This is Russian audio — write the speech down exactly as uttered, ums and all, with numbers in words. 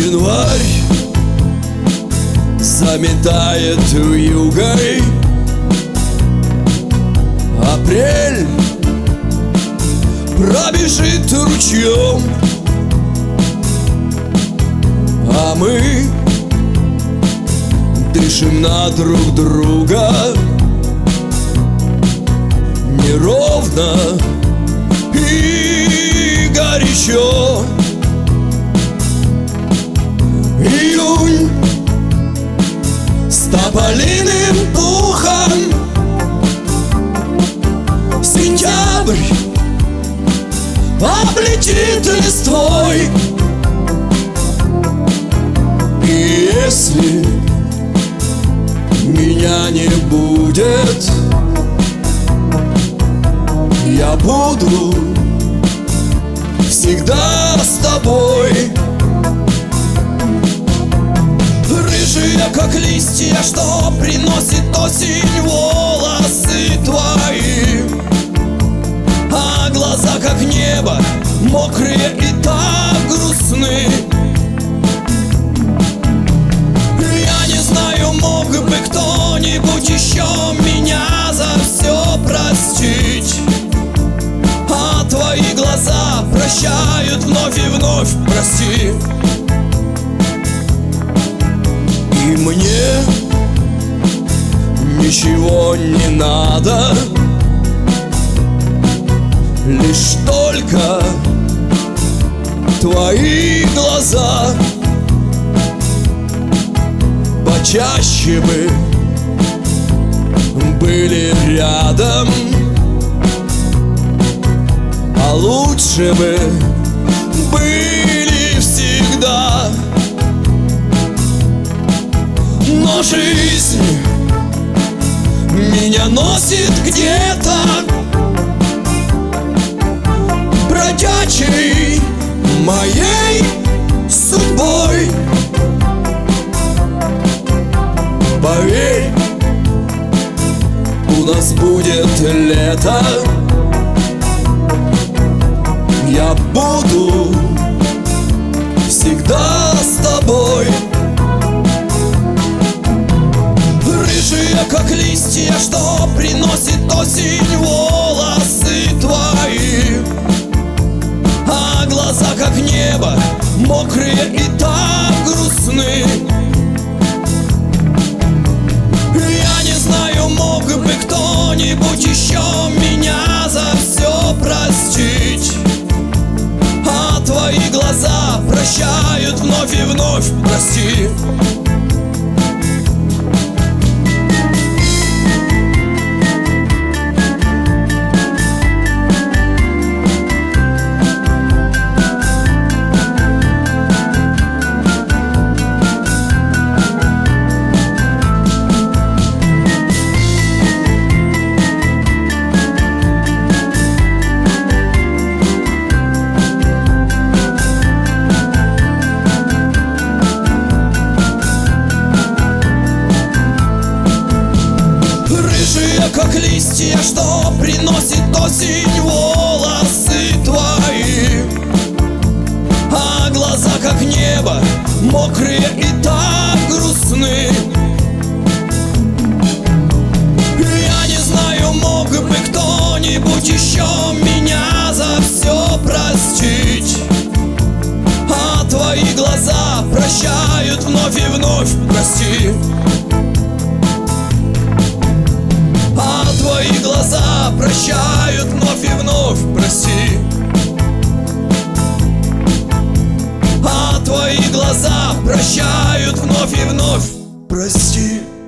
Январь заметает вьюгой, апрель пробежит ручьем, а мы дышим на друг друга неровно и горячо. Июнь с тополиным пухом, сентябрь облетит листвой. И если меня не будет, я буду всегда с тобой. Рыжие, как листья, что приносит осень, волосы твои, а глаза, как небо, мокрые и так грустны. Я не знаю, мог бы кто-нибудь еще меня за все простить, а твои глаза прощают вновь и вновь, прости. И мне ничего не надо, лишь только твои глаза. Почаще бы были рядом, а лучше бы были всегда. Но жизнь меня носит где-то бродячей моей судьбой. Поверь, у нас будет лето, я буду всегда с тобой. Рыжие, как листья, что приносит осень, волосы твои, а глаза, как небо, мокрые и так грустны. Я не знаю, мог бы кто-нибудь еще меня за все простить, а твои глаза прощают вновь и вновь, прости. Как листья, что приносит осень, волосы твои, а глаза, как небо, мокрые и так грустны. Я не знаю, мог бы кто-нибудь еще меня за все простить, а твои глаза прощают вновь и вновь, прости. Твои глаза прощают вновь и вновь, прости. А твои глаза прощают вновь и вновь, прости.